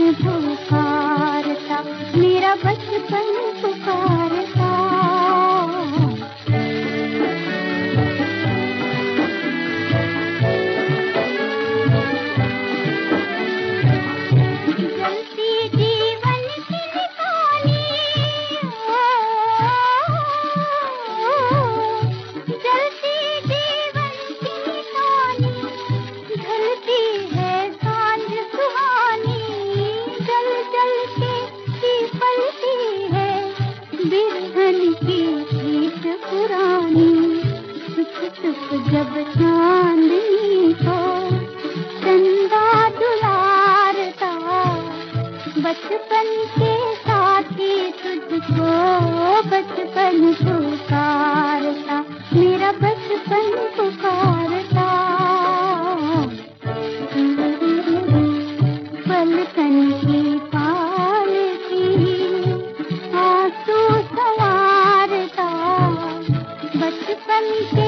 पुकारता, मेरा बचपन पुकारता। जलती जीवन की निशानी, जलती जीवन की निशानी, ढलती है सांझ सुहानी। जल जल के पलती है बिरहन की प्रीत पुरानी। चुप चुप जब चांदनी को चंदा दुलारता, बचपन के साथी तुझको बचपन पुकारता, मेरा बचपन पुकारता। पलकन की पालकी आंसू संवारता, बचपन के